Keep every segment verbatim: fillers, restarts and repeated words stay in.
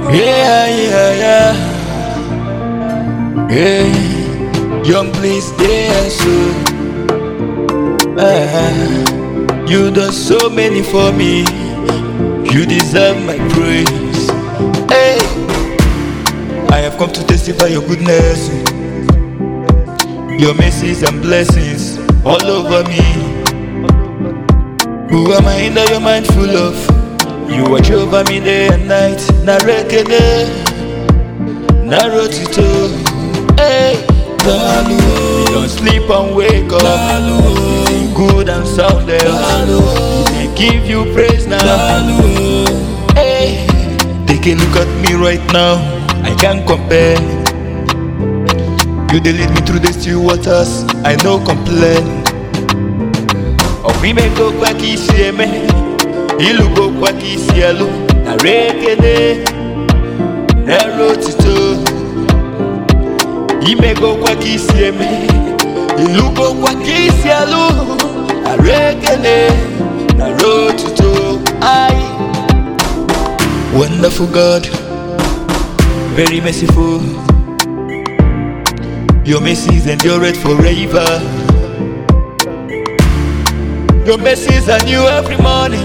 Yeah, yeah, yeah. Yeah. Young please there so. Ah, you done so many for me. You deserve my praise. Hey, I have come to testify your goodness, your mercies and blessings all over me. Who am I that you're mindful of? You watch over me day and night. Na rekene, na rotito. Hey, Dalu, you don't sleep and wake up. Dalu, good and sound health. Dalu, they give you praise now. Dalu, hey, take a look at me right now. I can't compare. You dey lead me through the still waters. I no complain. Okwime go kwa kisieme, ilu go kwa kisielu. Na rekene, na rotito. Ime go kwa kisieme, ilu go kwa kisielu. Na rekene, na rotito. I, wonderful God, very merciful. Your mercies endure forever. Your mercies are new every morning.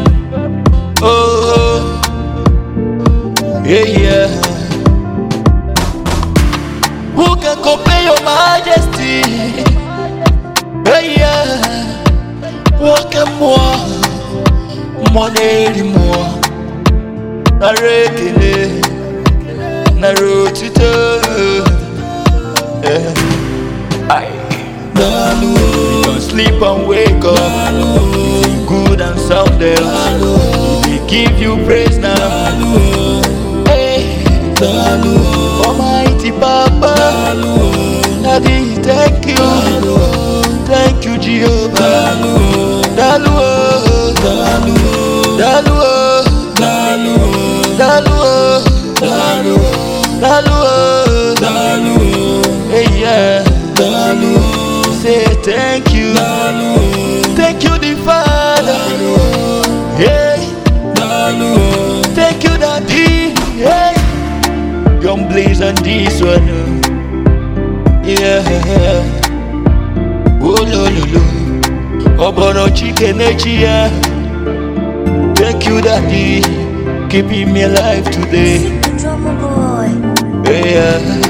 Oh, yeah, yeah. Who can compare your majesty? Hey, yeah. What can more? Money more. Na rekene, na rotito. Yeah. I, Dalu, you don't sleep and wake up. Dalu, good and sound health. They give you praise now. Dalu, hey, Dalu, Almighty Papa. Dalu, Daddy, thank you. Dalu, thank you, Jehovah. Dalu, Dalu, Dalu, Dalu, Dalu, Dalu, Dalu, Dalu, hey, yeah. Dalu, say thank you. Dalu, thank you the Father. Dalu, hey, Dalu, thank you Daddy. Hey, young blaze on this one. Yeah, oh lo lo lo, obono chicken yeah. Thank you Daddy, keeping me alive today. Drummer boy. Yeah.